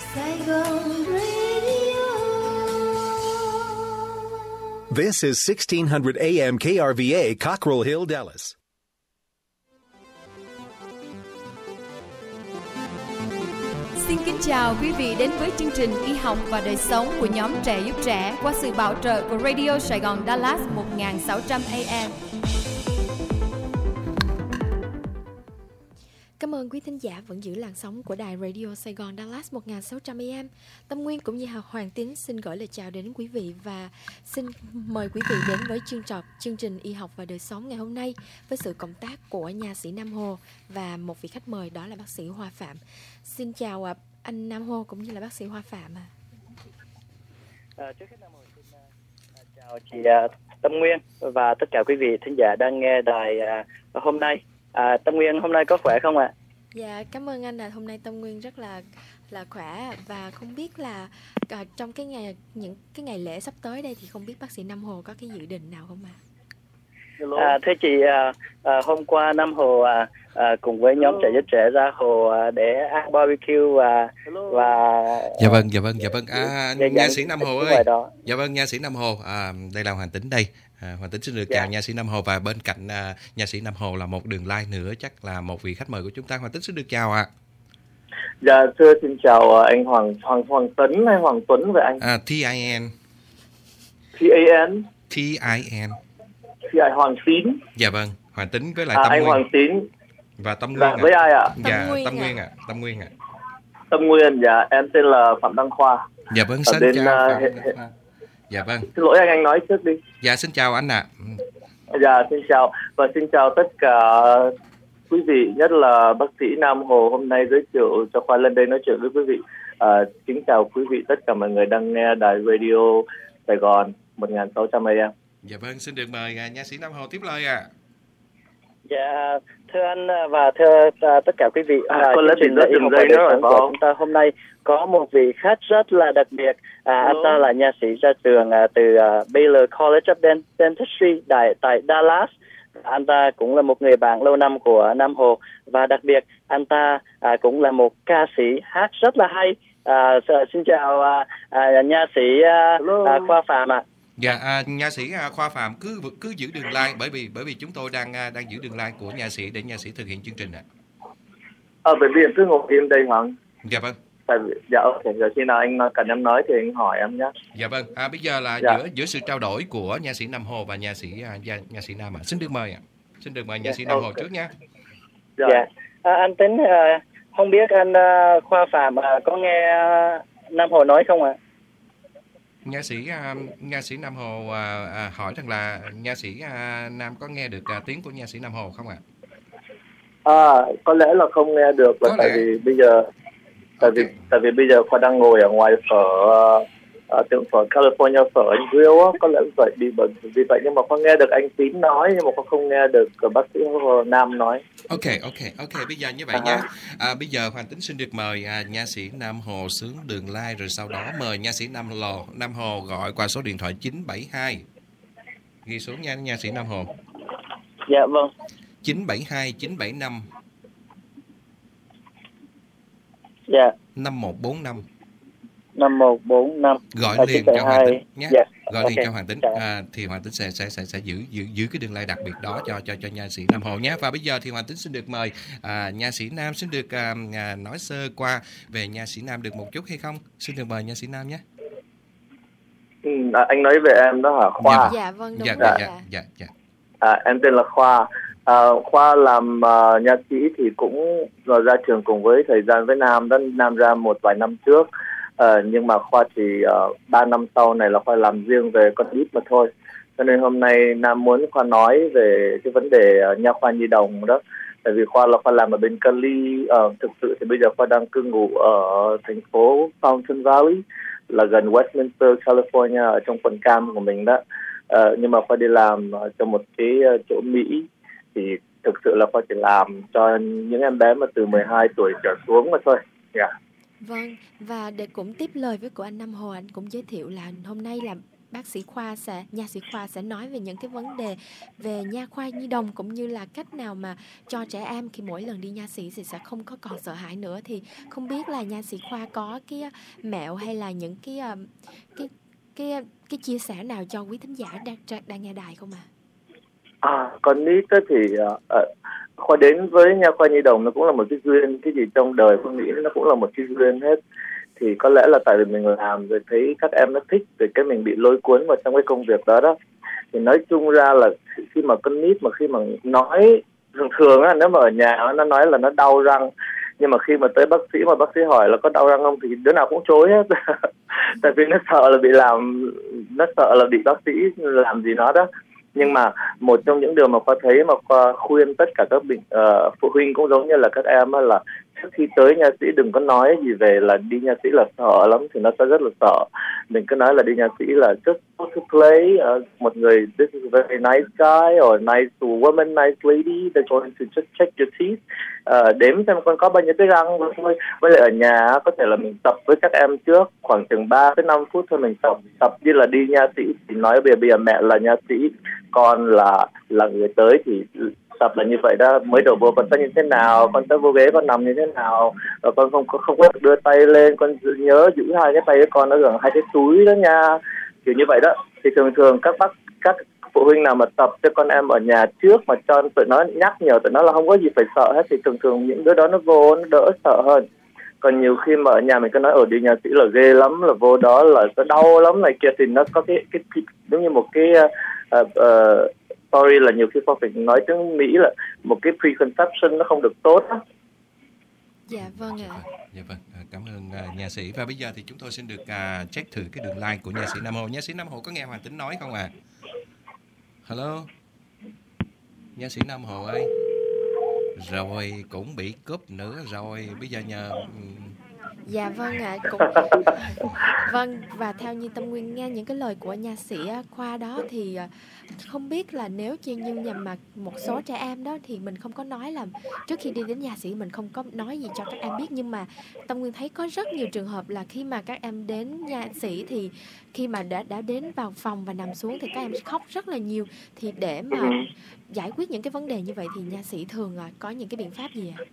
Saigon Radio. This is 1600 AM KRVA, Cockrell Hill, Dallas. Xin kính chào quý vị đến với chương trình Y học và đời sống của nhóm Trẻ giúp Trẻ qua sự bảo trợ của Radio Sài Gòn Dallas 1600 AM. Cảm ơn quý thính giả vẫn giữ làn sóng của đài Radio Sài Gòn Dallas 1600 AM. Tâm Nguyên cũng như Hoàng Tín xin gửi lời chào đến quý vị và xin mời quý vị đến với chương trình Y học và đời sống ngày hôm nay với sự cộng tác của nha sĩ Nam Hồ và một vị khách mời đó là bác sĩ Hoa Phạm. Xin chào anh Nam Hồ cũng như là bác sĩ Hoa Phạm. Trước hết Nam Hồ xin chào chị Tâm Nguyên và tất cả quý vị thính giả đang nghe đài hôm nay. Tâm Nguyên hôm nay có khỏe không ạ? Dạ, cảm ơn anh. Hôm nay Tâm Nguyên rất là khỏe và không biết là trong những cái ngày lễ sắp tới đây thì không biết bác sĩ Nam Hồ có cái dự định nào không ạ? Thưa chị, hôm qua Nam Hồ cùng với nhóm Trẻ giúp Trẻ ra hồ để ăn barbecue và dạ vâng. Nha sĩ Nam Hồ ơi. Dạ vâng, nha sĩ Nam Hồ. Đây là Hoàng Tín đây. Hoàng Tín xin được chào nha sĩ Nam Hồ và bên cạnh nha sĩ Nam Hồ là một đường line nữa, chắc là một vị khách mời của chúng ta. Hoàng Tín xin được chào ạ. Dạ thưa, xin chào anh Hoàng Tín hay Hoàng Tuấn vậy anh? T-I-N. Hoàng Tín. Dạ vâng, Hoàng Tín với lại Tâm anh Nguyên. Hoàng Tín Và Tâm Nguyên với ai ạ? Dạ, Tâm Nguyên ạ. Tâm Nguyên, dạ, em tên là Phạm Đăng Khoa. Dạ vâng, xin chào Phạm Đăng Khoa. Dạ vâng. Xin lỗi anh nói trước đi. Dạ, xin chào anh ạ. Dạ, xin chào và xin chào tất cả quý vị, nhất là bác sĩ Nam Hồ hôm nay giới thiệu cho Khoa lên đây nói chuyện với quý vị. Kính chào quý vị tất cả mọi người đang nghe đài Radio Sài Gòn 1600 AM. Dạ vâng, xin được mời nha sĩ Nam Hồ tiếp lời ạ. Dạ, thưa anh và thưa tất cả quý vị, con lấy bình rất từng giây nữa của chúng ta hôm nay có một vị khách rất là đặc biệt. Anh ta là nha sĩ ra trường từ Baylor College of Dentistry tại Dallas. Anh ta cũng là một người bạn lâu năm của Nam Hồ và đặc biệt anh ta cũng là một ca sĩ hát rất là hay. Xin chào nha sĩ Khoa Phạm ạ. Dạ, nha sĩ Khoa Phạm cứ giữ đường line bởi vì chúng tôi đang giữ đường line của nha sĩ để nha sĩ thực hiện chương trình ạ. Bởi vì cứ ngồi im đây Hoàng. Dạ vâng. Dạ ok, giờ khi nào anh cần em nói thì anh hỏi em nhé. Dạ vâng. Bây giờ là giữa sự trao đổi của nha sĩ Nam Hồ và nha sĩ Nam ạ. Xin được mời ạ. Xin được mời nha sĩ Nam Hồ trước nha. Dạ. Anh Tính không biết anh Khoa Phạm có nghe Nam Hồ nói không ạ? Nha sĩ Nam Hồ hỏi rằng là nha sĩ Nam có nghe được tiếng của nha sĩ Nam Hồ không ạ? Có lẽ là không nghe được là tại vì bây giờ tại vì bây giờ Khoa đang ngồi ở ngoài tiệm phở California, phở anh Grill á, có lẽ phải bị bệnh vì vậy, nhưng mà Khoa nghe được anh Tín nói nhưng mà Khoa không nghe được bác sĩ Nam nói. Ok, bây giờ như vậy nhé. Bây giờ Hoàng Tín xin được mời nha sĩ Nam Hồ xuống đường line, rồi sau đó mời nha sĩ Nam Hồ gọi qua số điện thoại 972. Ghi xuống nha sĩ Nam Hồ. Dạ vâng. 972 975. Dạ. 5145. 5145. Gọi liền cho Hoàng Tín nhé. Dạ. Gọi liền cho Hoàng Tín. Thì Hoàng Tín sẽ giữ cái đường line đặc biệt đó cho nha sĩ Nam Hồ nhé. Và bây giờ thì Hoàng Tín xin được mời nha sĩ Nam xin được nói sơ qua về nha sĩ Nam được một chút hay không? Xin được mời nha sĩ Nam nhé. Anh nói về em đó hả, Khoa? Dạ vâng, đúng rồi. Dạ. Em tên là Khoa. Khoa làm nha sĩ thì cũng ra trường cùng với thời gian với Nam ra một vài năm trước. Nhưng mà Khoa thì 3 năm sau này là Khoa làm riêng về con nít mà thôi. Cho nên hôm nay Nam muốn Khoa nói về cái vấn đề nha khoa nhi đồng đó. Tại vì Khoa làm ở bên Cali. Thực sự thì bây giờ Khoa đang cư ngụ ở thành phố Fountain Valley, là gần Westminster, California, ở trong quận Cam của mình đó. Nhưng mà Khoa đi làm cho một cái chỗ Mỹ thì thực sự là Khoa chỉ làm cho những em bé mà từ 12 tuổi trở xuống mà thôi. Vâng, và để cũng tiếp lời với của anh Nam Hồ, anh cũng giới thiệu là hôm nay là nha sĩ Khoa sẽ nói về những cái vấn đề về nha khoa nhi đồng, cũng như là cách nào mà cho trẻ em khi mỗi lần đi nha sĩ thì sẽ không có còn sợ hãi nữa. Thì không biết là nha sĩ Khoa có cái mẹo hay là những cái chia sẻ nào cho quý thính giả đang nghe đài không ạ? Con nít thì Khoa đến với nha khoa nhi đồng nó cũng là một cái duyên, cái gì trong đời con nghĩ nó cũng là một cái duyên hết. Thì có lẽ là tại vì mình làm rồi thấy các em nó thích, rồi cái mình bị lôi cuốn vào trong cái công việc đó. Thì nói chung ra là khi mà con nít mà khi mà nói thường á, nếu mà ở nhà nó nói là nó đau răng, nhưng mà khi mà tới bác sĩ mà bác sĩ hỏi là có đau răng không thì đứa nào cũng chối hết. Tại vì nó sợ là bị bác sĩ làm gì nó đó. Nhưng mà một trong những điều mà Khoa thấy mà Khoa khuyên tất cả các phụ huynh cũng giống như là các em là trước khi tới nha sĩ đừng có nói gì về là đi nha sĩ là sợ lắm, thì nó sẽ rất là sợ. Mình cứ nói là đi nha sĩ là just go to play, một người this is a very nice guy or nice woman, nice lady, they're going to just check your teeth, đếm xem con có bao nhiêu cái răng thôi. Với lại ở nhà có thể là mình tập với các em trước khoảng chừng 3 tới 5 phút thôi, mình tập như là đi nha sĩ, thì nói bây giờ mẹ là nha sĩ, con là người tới, thì tập là như vậy đó. Mới đổ vô con sẽ như thế nào, con sẽ vô ghế con nằm như thế nào, và con không có đưa tay lên, con nhớ giữ hai cái tay của con nó gần hai cái túi đó nha, kiểu như vậy đó. Thì thường các phụ huynh nào mà tập cho con em ở nhà trước mà cho tụi nó nhắc nhở tụi nó là không có gì phải sợ hết, thì thường những đứa đó nó vô nó đỡ sợ hơn. Còn nhiều khi mà ở nhà mình cứ nói đi nha sĩ là ghê lắm, là vô đó là nó đau lắm này kia, thì nó có cái giống như một cái story là nhiều khi Khoa phải nói tiếng Mỹ là một cái preconception nó không được tốt á. Dạ vâng ạ. Dạ vâng, cảm ơn nha sĩ. Và bây giờ thì chúng tôi xin được check thử cái đường line của nha sĩ Nam Hồ. Nha sĩ Nam Hồ có nghe Hoàng Tính nói không ạ? Hello, nha sĩ Nam Hồ ơi. Rồi cũng bị cúp nữa rồi. Bây giờ nhờ Dạ vâng ạ. Vâng, và theo như Tâm Nguyên nghe những cái lời của nha sĩ Khoa đó thì không biết là nếu như nhằm mà một số trẻ em đó thì mình không có nói là trước khi đi đến nha sĩ mình không có nói gì cho các em biết, nhưng mà Tâm Nguyên thấy có rất nhiều trường hợp là khi mà các em đến nha sĩ thì khi mà đã đến vào phòng và nằm xuống thì các em khóc rất là nhiều. Thì để mà giải quyết những cái vấn đề như vậy thì nha sĩ thường có những cái biện pháp gì ạ?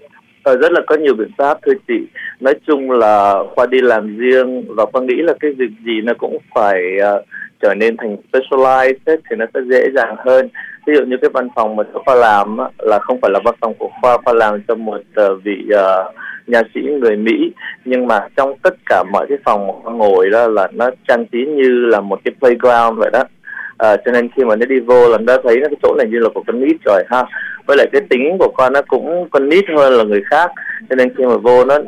Rất là có nhiều biện pháp thưa chị. Nói chung là Khoa đi làm riêng và Khoa nghĩ là cái việc gì nó cũng phải trở nên thành specialized thì nó sẽ dễ dàng hơn. Ví dụ như cái văn phòng mà Khoa làm là không phải là văn phòng của Khoa làm cho một vị nha sĩ người Mỹ, nhưng mà trong tất cả mọi cái phòng mà Khoa ngồi đó là nó trang trí như là một cái playground vậy đó. Cho nên khi mà nó đi vô là nó thấy cái chỗ này như là của con nít rồi ha. Với lại cái tính của con nó cũng con nít hơn là người khác, cho nên khi mà vô nó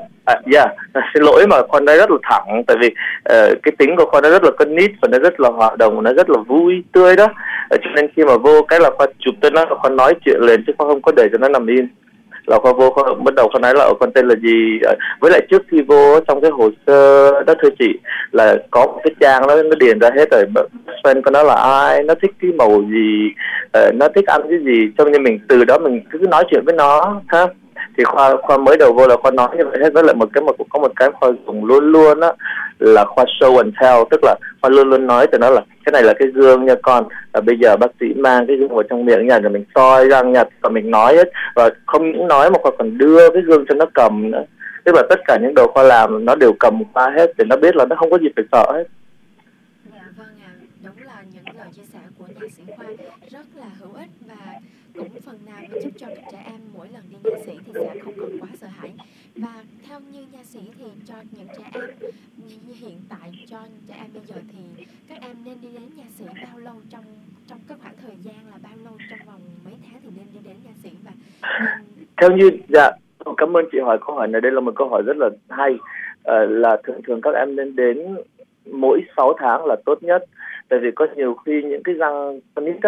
xin lỗi mà con nó rất là thẳng, tại vì cái tính của con nó rất là con nít và nó rất là hoạt động, nó rất là vui tươi đó. Cho nên khi mà vô cái là con chụp tới nó và con nói chuyện liền, chứ con không có để cho nó nằm im. Là con vô con bắt đầu con nói là con tên là gì. Với lại trước khi vô trong cái hồ sơ đó thưa chị là có một cái trang nó điền ra hết rồi, friend con nó là ai, nó thích cái màu gì, nó thích ăn cái gì, cho nên mình từ đó mình cứ nói chuyện với nó ha. Thì Khoa mới đầu vô là Khoa nói như vậy hết. Với lại có một cái Khoa dùng luôn luôn á là Khoa show and tell, tức là Khoa luôn luôn nói từ nó là cái này là cái gương nha con, bây giờ bác sĩ mang cái gương vào trong miệng nha, rồi mình soi răng nha, và mình nói hết, và không những nói mà Khoa còn đưa cái gương cho nó cầm nữa. Tức là tất cả những đồ Khoa làm nó đều cầm qua hết để nó biết là nó không có gì phải sợ hết. Dạ vâng ạ, đúng là những lời chia sẻ của nha sĩ Khoa rất là hữu ích và cũng phần nào giúp cho các trẻ em mỗi lần đi nha sĩ thì sẽ không còn quá sợ hãi. Và theo như nha sĩ thì cho những trẻ em như hiện tại, cho trẻ em bây giờ thì các em nên đi đến nha sĩ bao lâu, trong cái khoảng thời gian là bao lâu, trong vòng mấy tháng thì nên đi đến nha sĩ? Và theo như cảm ơn chị hỏi câu hỏi này, đây là một câu hỏi rất là hay. Là thường các em nên đến mỗi 6 tháng là tốt nhất. Tại vì có nhiều khi những cái răng con nít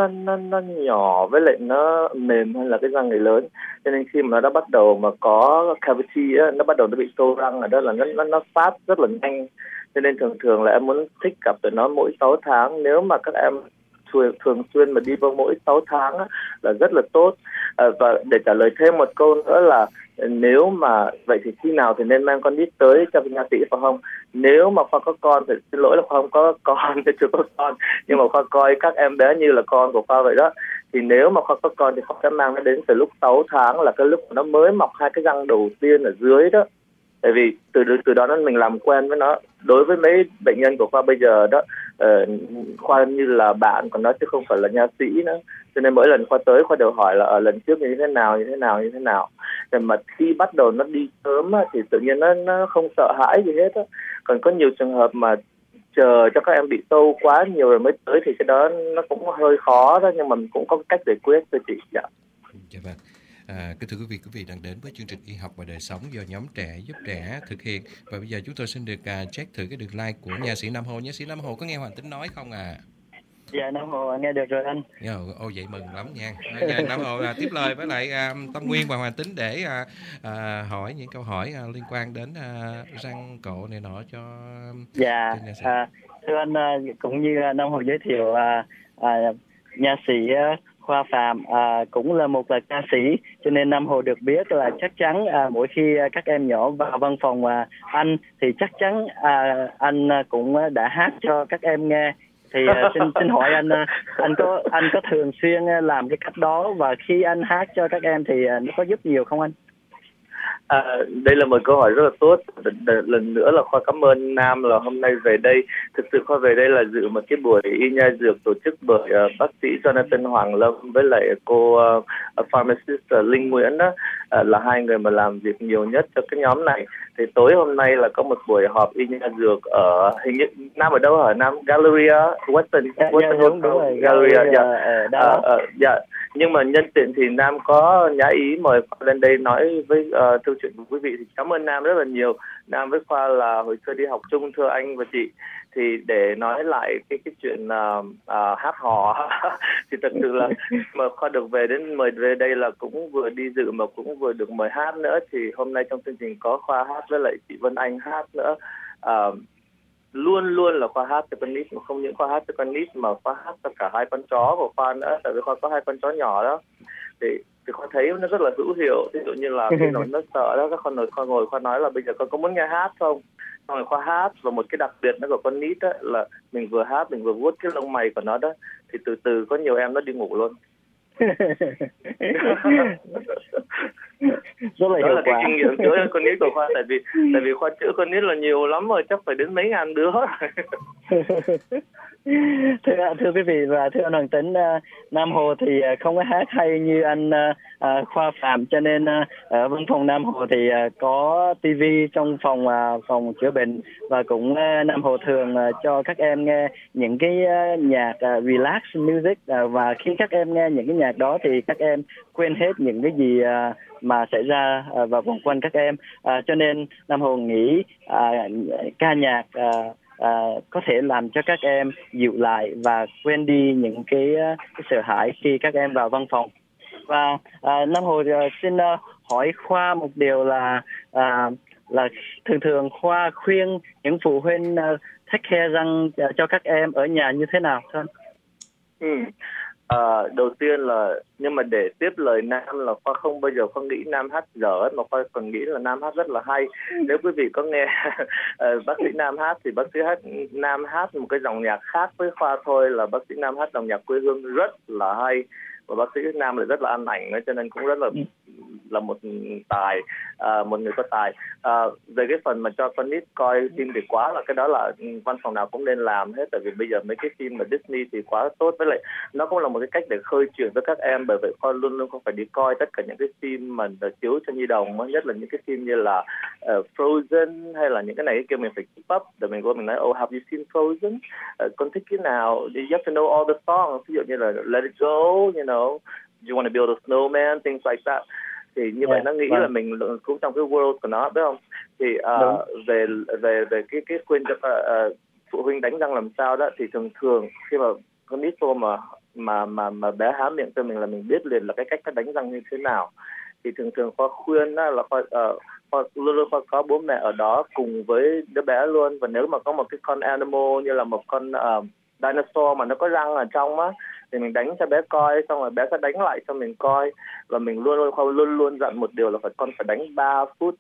nó nhỏ với lại nó mềm hơn là cái răng người lớn, cho nên khi mà nó đã bắt đầu mà có cavity á, nó bắt đầu nó bị tô răng ở đó là nó phát rất là nhanh. Cho nên thường là em muốn thích gặp tụi nó mỗi 6 tháng. Nếu mà các em thường xuyên mà đi vào mỗi 6 tháng á, là rất là tốt. Và để trả lời thêm một câu nữa là nếu mà vậy thì khi nào thì nên mang con nít tới cho nha sĩ phải không? Nếu mà Khoa có con thì xin lỗi là Khoa không có con, chưa có con, nhưng mà Khoa coi các em bé như là con của Khoa vậy đó. Thì nếu mà Khoa có con thì Khoa sẽ mang nó đến từ lúc 6 tháng, là cái lúc nó mới mọc 2 cái răng đầu tiên ở dưới đó. Tại vì từ đó mình làm quen với nó. Đối với mấy bệnh nhân của Khoa bây giờ đó, Khoa như là bạn của nó chứ không phải là nha sĩ nữa. Cho nên mỗi lần Khoa tới, Khoa đều hỏi là lần trước như thế nào. Rồi mà khi bắt đầu nó đi sớm á, thì tự nhiên nó không sợ hãi gì hết á. Còn có nhiều trường hợp mà chờ cho các em bị sâu quá nhiều rồi mới tới thì cái đó nó cũng hơi khó đó, nhưng mà mình cũng có cách giải quyết thưa chị. Dạ. Dạ vâng. Kính thưa quý vị đang đến với chương trình Y học và đời sống do nhóm Trẻ giúp Trẻ thực hiện. Và bây giờ chúng tôi xin được check thử cái đường like của nha sĩ Nam Hồ. Nha sĩ Nam Hồ có nghe Hoàng Tính nói không à? Dạ Nam Hồ nghe được rồi anh. Ô vậy mừng lắm nha. Nam Hồ tiếp lời với lại Tâm Nguyên và Hoàng Tính để hỏi những câu hỏi liên quan đến răng cổ này nọ cho. Dạ. Thưa anh, cũng như Nam Hồ giới thiệu, nha sĩ Khoa Phạm cũng là một ca sĩ, cho nên Nam Hồ được biết là chắc chắn mỗi khi các em nhỏ vào văn phòng anh thì chắc chắn anh cũng đã hát cho các em nghe. Thì xin hỏi anh có thường xuyên làm cái cách đó, và khi anh hát cho các em thì nó có giúp nhiều không anh? Đây là một câu hỏi rất là tốt. Lần nữa là Khoa cảm ơn Nam là hôm nay về đây. Thực sự Khoa về đây là dự một cái buổi y nha dược tổ chức bởi bác sĩ Jonathan Hoàng Lâm với lại cô pharmacist Linh Nguyễn đó, là hai người mà làm việc nhiều nhất cho cái nhóm này. Thì tối hôm nay là có một buổi họp y nha dược ở, hình như Nam ở đâu hả Nam? Galleria Western Đúng rồi, Galleria. Dạ. Nhưng mà nhân tiện thì Nam có nhã ý mời Khoa lên đây nói với thư chuyện của quý vị, thì cảm ơn Nam rất là nhiều. Nam với Khoa là hồi xưa đi học chung thưa anh và chị. Thì để nói lại cái chuyện hát hò thì thật sự là mà Khoa được mời về đây là cũng vừa đi dự mà cũng vừa được mời hát nữa. Thì hôm nay trong chương trình có Khoa hát với lại chị Vân Anh hát nữa. Luôn luôn là Khoa hát cho con nít, mà không những Khoa hát cho con nít mà Khoa hát cho cả 2 con chó của Khoa nữa, tại vì Khoa có 2 con chó nhỏ đó. Thì Khoa thấy nó rất là hữu hiệu. Ví dụ như là khi nó sợ đó, các con ngồi Khoa nói là bây giờ con có muốn nghe hát không? Xong rồi Khoa hát, và một cái đặc biệt nữa của con nít đó là mình vừa hát mình vừa vuốt cái lông mày của nó đó, thì từ từ có nhiều em nó đi ngủ luôn. Đó là cái kinh nghiệm chữa con nít của Khoa, tại vì Khoa chữa con nít là nhiều lắm rồi, chắc phải đến mấy ngàn đứa. Thưa quý vị và thưa anh Hoàng Tính, Nam Hồ thì không có hát hay như anh Khoa Phạm, cho nên ở văn phòng Nam Hồ thì có tivi trong phòng chữa bệnh, và cũng Nam Hồ thường cho các em nghe những cái nhạc relax music, và khi các em nghe những cái nhạc đó thì các em quên hết những cái gì mà xảy ra và vòng quanh các em. Cho nên Nam Hồ nghĩ ca nhạc có thể làm cho các em dịu lại và quên đi những cái sợ hãi khi các em vào văn phòng. Và Nam Hồ xin hỏi Khoa một điều là thường Khoa khuyên những phụ huynh take care răng cho các em ở nhà như thế nào thưa anh? Đầu tiên là, nhưng mà để tiếp lời Nam là Khoa không bao giờ Khoa nghĩ Nam hát dở, mà Khoa còn nghĩ là Nam hát rất là hay. Nếu quý vị có nghe bác sĩ Nam hát thì bác sĩ Nam hát một cái dòng nhạc khác với Khoa thôi, là bác sĩ Nam hát dòng nhạc quê hương rất là hay, và bác sĩ Nam lại rất là ăn ảnh nữa, cho nên cũng rất là một tài, một người có tài. Về cái phần mà cho con nít coi phim thì quá là cái đó là văn phòng nào cũng nên làm hết, tại vì bây giờ mấy cái phim mà Disney thì quá tốt, với lại nó cũng là một cái cách để khơi truyền với các em, bởi vậy con luôn luôn không phải đi coi tất cả những cái phim mà chiếu cho nhi đồng, nhất là những cái phim như là Frozen hay là những cái này cái kia mình phải keep up, để mình nói oh have you seen Frozen, con thích cái nào, you have to know all the songs, ví dụ như là Let It Go, you know, you want to build a snowman, things like that. Thì như vậy nó nghĩ là mình cũng trong cái world của nó, biết không? Thì về cái khuyên cho phụ huynh đánh răng làm sao đó, thì thường khi mà con nít vô mà bé há miệng cho mình là mình biết liền là cái cách nó đánh răng như thế nào. Thì thường Khoa khuyên đó là Khoa luôn luôn có bố mẹ ở đó cùng với đứa bé luôn, và nếu mà có một cái con animal như là một con dinosaur mà nó có răng ở trong á, thì mình đánh cho bé coi, xong rồi bé sẽ đánh lại cho mình coi. Và mình luôn luôn dặn một điều là con phải đánh 3 phút,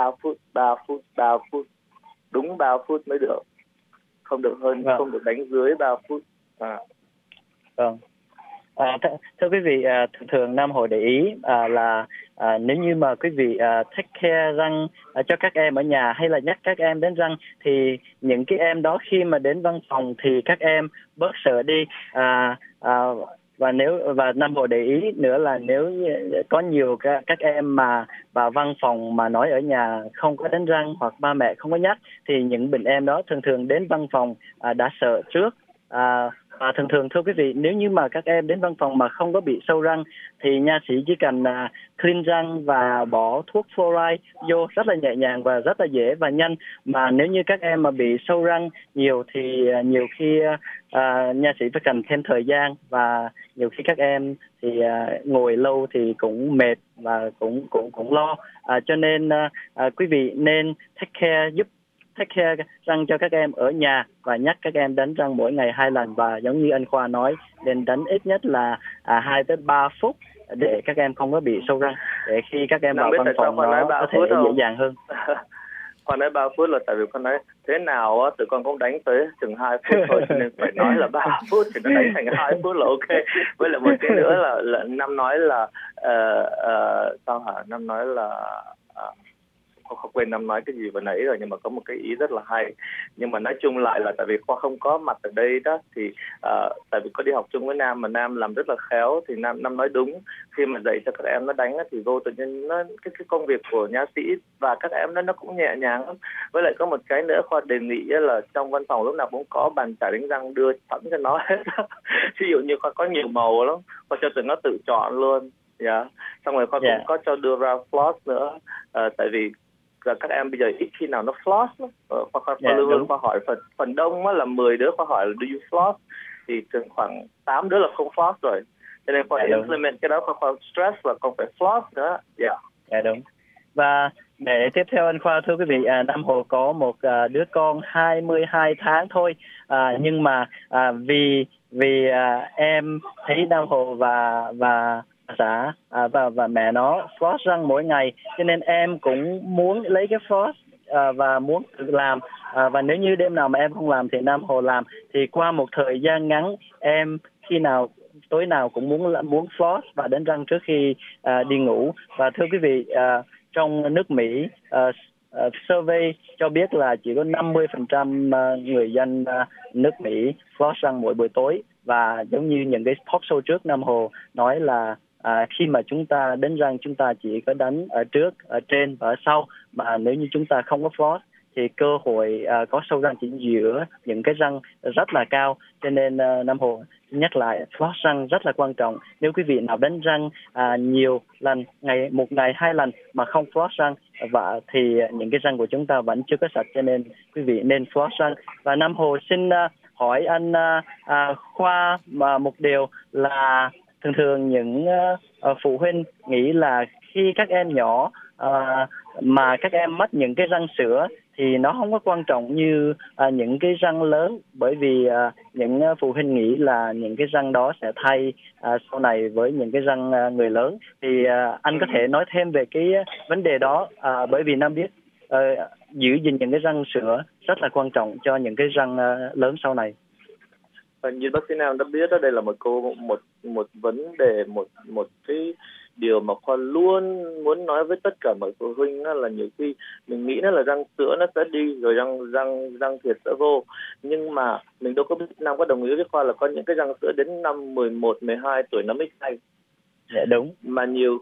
đúng 3 phút mới được, không được hơn, không được đánh dưới 3 phút. Vâng. Thưa quý vị, thường Nam Hồ để ý là nếu như mà quý vị take care răng cho các em ở nhà hay là nhắc các em đến răng, thì những cái em đó khi mà đến văn phòng thì các em bớt sợ đi. Và Nam Hồ để ý nữa là nếu có nhiều các em mà vào văn phòng mà nói ở nhà không có đánh răng hoặc ba mẹ không có nhắc, thì những bệnh em đó thường đến văn phòng đã sợ trước. Thường thưa quý vị, nếu như mà các em đến văn phòng mà không có bị sâu răng thì nha sĩ chỉ cần clean răng và bỏ thuốc fluoride vô rất là nhẹ nhàng và rất là dễ và nhanh. Mà nếu như các em mà bị sâu răng nhiều thì nhiều khi nha sĩ phải cần thêm thời gian, và nhiều khi các em thì ngồi lâu thì cũng mệt và cũng lo. Cho nên quý vị nên take care răng cho các em ở nhà và nhắc các em đánh răng mỗi ngày 2 lần, và giống như anh Khoa nói, nên đánh ít nhất là 2 tới 3 phút để các em không có bị sâu răng, để khi các em vào văn phòng nó có thể dễ dàng hơn. Con nói 3 phút là tại vì con nói thế nào á, tụi con cũng đánh tới chừng 2 phút thôi, cho nên phải nói là 3 phút thì nó đánh thành 2 phút là ok. Với lại một cái nữa là Nam nói là Nam nói là không quên Nam nói cái gì vừa nãy rồi, nhưng mà có một cái ý rất là hay. Nhưng mà nói chung lại là tại vì Khoa không có mặt ở đây đó, thì tại vì có đi học chung với Nam mà Nam làm rất là khéo, thì Nam nói đúng. Khi mà dạy cho các em nó đánh thì vô tự nhiên nó cái công việc của nha sĩ và các em nó cũng nhẹ nhàng lắm. Với lại có một cái nữa Khoa đề nghị là trong văn phòng lúc nào cũng có bàn chải đánh răng đưa sẵn cho nó hết. Ví dụ như Khoa có nhiều màu lắm, Khoa cho tụi nó tự chọn luôn. Xong rồi Khoa cũng có cho đưa ra floss nữa, tại vì các em bây giờ ít khi nào nó floss lắm. Khoa luôn Khoa hỏi phần đông là 10 đứa Khoa hỏi là do you floss, thì khoảng 8 đứa là không floss rồi. Cho nên Khoa implement cái đó, Khoa stress là con phải floss nữa. Đúng. Và để tiếp theo anh Khoa, thưa quý vị, Nam Hồ có một đứa con 22 tháng thôi, nhưng mà vì em thấy Nam Hồ và xã và mẹ nó floss răng mỗi ngày, cho nên em cũng muốn lấy cái floss và muốn tự làm. Và nếu như đêm nào mà em không làm thì Nam Hồ làm. Thì qua một thời gian ngắn, em khi nào tối nào cũng muốn floss và đánh răng trước khi đi ngủ. Và thưa quý vị, trong nước Mỹ, survey cho biết là chỉ có 50% người dân nước Mỹ floss răng mỗi buổi tối. Và giống như những cái talk show trước, Nam Hồ nói là khi mà chúng ta đánh răng, chúng ta chỉ có đánh ở trước, ở trên và ở sau. Mà nếu như chúng ta không có floss thì cơ hội có sâu răng chỉ giữa những cái răng rất là cao. Cho nên Nam Hồ nhắc lại, floss răng rất là quan trọng. Nếu quý vị nào đánh răng nhiều lần, một ngày 2 lần mà không floss răng thì những cái răng của chúng ta vẫn chưa có sạch. Cho nên quý vị nên floss răng. Và Nam Hồ xin hỏi anh Khoa một điều là thường những phụ huynh nghĩ là khi các em nhỏ mà các em mất những cái răng sữa thì nó không có quan trọng như những cái răng lớn, bởi vì những phụ huynh nghĩ là những cái răng đó sẽ thay sau này với những cái răng người lớn. Thì anh có thể nói thêm về cái vấn đề đó, bởi vì Nam biết giữ gìn những cái răng sữa rất là quan trọng cho những cái răng lớn sau này. Như bác sĩ Nam đã biết đó, đây là một vấn đề, một cái điều mà Khoa luôn muốn nói với tất cả mọi phụ huynh là nhiều khi mình nghĩ là răng sữa nó sẽ đi rồi răng thiệt sẽ vô, nhưng mà mình đâu có biết. Nam có đồng ý với Khoa là có những cái răng sữa đến năm 11, 12 tuổi nó mới thay. Dạ đúng. Mà nhiều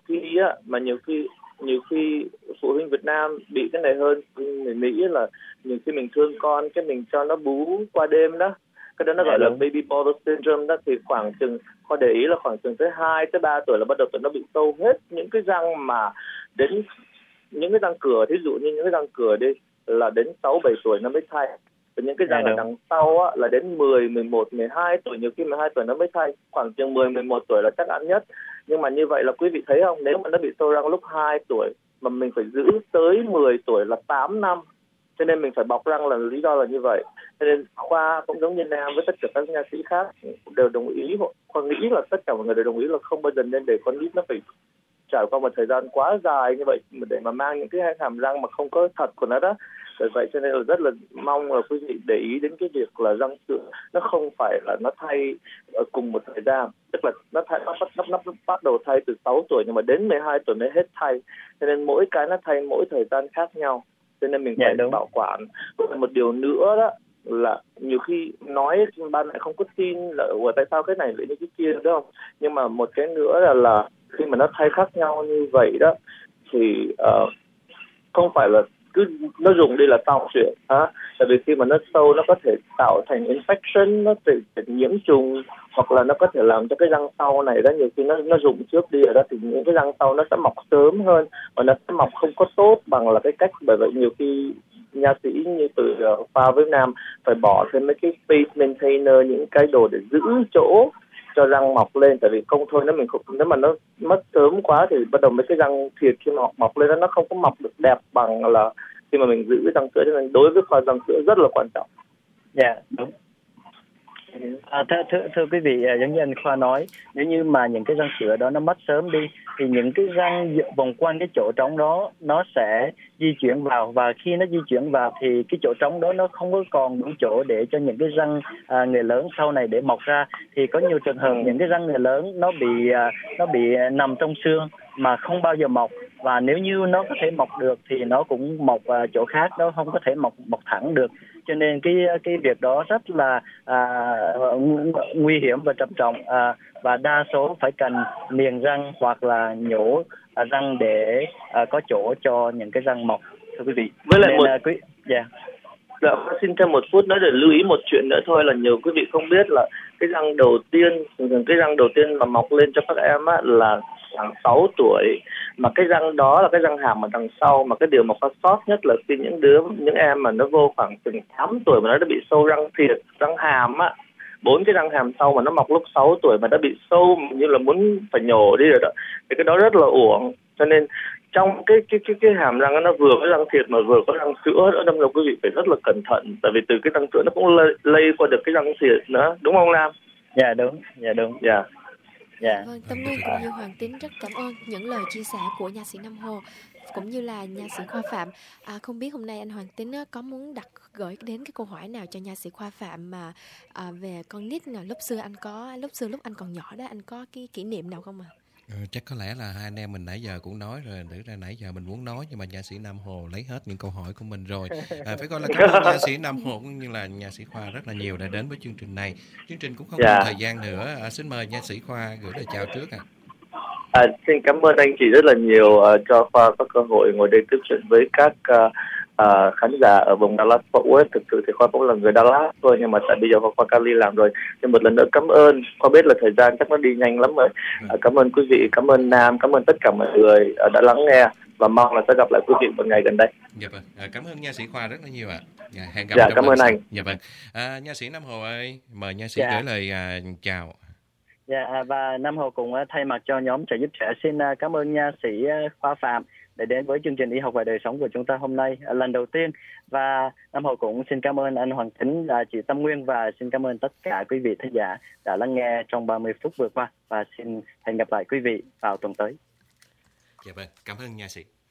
khi phụ huynh Việt Nam bị cái này hơn người Mỹ là nhiều khi mình thương con cái mình cho nó bú qua đêm đó. Cái đó nó gọi là baby bottle syndrome đó, thì khoảng chừng Khoa để ý là khoảng chừng tới 2 tới 3 tuổi là bắt đầu tụi nó bị sâu hết những cái răng mà đến những cái răng cửa, thí dụ như những cái răng cửa đi là đến 6, 7 tuổi nó mới thay. Và những cái răng ở đằng sau á, là đến 10, 11, 12 tuổi, nhiều khi 12 tuổi nó mới thay. Khoảng chừng 10, 11 tuổi là chắc ăn nhất. Nhưng mà như vậy là quý vị thấy không, nếu mà nó bị sâu răng lúc 2 tuổi mà mình phải giữ tới 10 tuổi là 8 năm cho nên mình phải bọc răng là lý do là như vậy. Cho nên Khoa cũng giống như Nam với tất cả các nha sĩ khác đều đồng ý, Khoa nghĩ là tất cả mọi người đều đồng ý là không bao giờ nên để con nít nó phải trải qua một thời gian quá dài như vậy để mà mang những cái hàm răng mà không có thật của nó đó. Bởi vậy cho nên là rất là mong là quý vị để ý đến cái việc là răng sữa nó không phải là nó thay ở cùng một thời gian, tức là nó bắt đầu thay từ 6 tuổi nhưng mà đến 12 tuổi mới hết thay, cho nên mỗi cái nó thay mỗi thời gian khác nhau, cho nên mình phải bảo quản. Một điều nữa đó là nhiều khi nói ba mẹ không có tin là tại sao cái này lại như cái kia đúng không, nhưng mà một cái nữa là khi mà nó thay khác nhau như vậy đó thì không phải là cứ nó dùng đi là xong chuyện tại vì khi mà nó sâu nó có thể tạo thành infection, nó thể nhiễm trùng, hoặc là nó có thể làm cho cái răng sau này đó nhiều khi nó rụng trước đi rồi đó thì những cái răng sau nó sẽ mọc sớm hơn và nó sẽ mọc không có tốt bằng là cái cách. Bởi vậy nhiều khi nha sĩ như từ Khoa với Nam phải bỏ thêm mấy cái space maintainer, những cái đồ để giữ chỗ cho răng mọc lên, tại vì không thôi nếu mà nó mất sớm quá thì bắt đầu mấy cái răng thiệt khi mà mọc lên nó không có mọc được đẹp bằng là khi mà mình giữ răng sữa, cho nên đối với Khoa răng sữa rất là quan trọng. Dạ đúng. Thưa quý vị, giống như anh Khoa nói, nếu như mà những cái răng sữa đó nó mất sớm đi thì những cái răng vòng quanh cái chỗ trống đó nó sẽ di chuyển vào, và khi nó di chuyển vào thì cái chỗ trống đó nó không có còn đủ chỗ để cho những cái răng người lớn sau này để mọc ra. Thì có nhiều trường hợp những cái răng người lớn nó bị nằm trong xương mà không bao giờ mọc, và nếu như nó có thể mọc được thì nó cũng mọc chỗ khác, nó không có thể mọc thẳng được. Cho nên cái việc đó rất là nguy hiểm và trầm trọng, và đa số phải cần niềng răng hoặc là nhổ răng để có chỗ cho những cái răng mọc, thưa quý vị. Với lại xin thêm một phút nữa để lưu ý một chuyện nữa thôi, là nhiều quý vị không biết là cái răng đầu tiên mà mọc lên cho các em là khoảng 6 tuổi, mà cái răng đó là cái răng hàm ở đằng sau. Mà cái điều mà có sót nhất là khi những em mà nó vô khoảng chừng 8 tuổi mà nó đã bị sâu răng thiệt, răng hàm 4 cái răng hàm sau mà nó mọc lúc 6 tuổi mà đã bị sâu như là muốn phải nhổ đi rồi đó, thì cái đó rất là uổng. Cho nên trong cái hàm răng nó vừa có răng thiệt mà vừa có răng sữa nữa, nên là quý vị phải rất là cẩn thận, tại vì từ cái răng sữa nó cũng lây qua được cái răng thiệt nữa, đúng không Nam? Dạ đúng. Dạ. Vâng, Tâm Nguyên cũng như Hoàng Tín rất cảm ơn những lời chia sẻ của nha sĩ Nam Hồ cũng như là nha sĩ Khoa Phạm. Không biết hôm nay anh Hoàng Tín có muốn gửi đến cái câu hỏi nào cho nha sĩ Khoa Phạm mà về con nít nào lúc anh còn nhỏ đó, anh có cái kỷ niệm nào không ạ? Chắc có lẽ là hai anh em mình nãy giờ cũng nói rồi, thực ra nãy giờ mình muốn nói nhưng mà nha sĩ Nam Hồ lấy hết những câu hỏi của mình rồi. Phải gọi là cảm ơn nha sĩ Nam Hồ cũng như là nha sĩ Khoa rất là nhiều đã đến với chương trình này. Chương trình cũng không còn thời gian nữa. Xin mời nha sĩ Khoa gửi lời chào trước Xin cảm ơn anh chị rất là nhiều cho Khoa có cơ hội ngồi đây tiếp chuyện với các khán giả ở vùng Dallas Fort Worth. Thực sự thì Khoa cũng là người Dallas thôi, nhưng mà tại bây giờ Khoa Cali làm rồi. Nên một lần nữa cảm ơn. Khoa biết là thời gian chắc nó đi nhanh lắm rồi. Cảm ơn quý vị, cảm ơn Nam, cảm ơn tất cả mọi người đã lắng nghe và mong là sẽ gặp lại quý vị một ngày gần đây. Dạ vâng, cảm ơn nha sĩ Khoa rất là nhiều ạ. Hẹn gặp cảm ơn anh. Dạ vâng. Nha sĩ Nam Hồ ơi, mời nha sĩ gửi lời chào. Dạ, và Nam Hồ cũng thay mặt cho nhóm Trợ giúp trẻ xin cảm ơn nha sĩ Khoa Phạm để đến với chương trình Y học và đời sống của chúng ta hôm nay lần đầu tiên. Và Nam Hồ cũng xin cảm ơn anh Hoàng Tín, chị Tâm Nguyên, và xin cảm ơn tất cả quý vị thính giả đã lắng nghe trong 30 phút vừa qua, và xin hẹn gặp lại quý vị vào tuần tới. Dạ vâng, cảm ơn nha sĩ.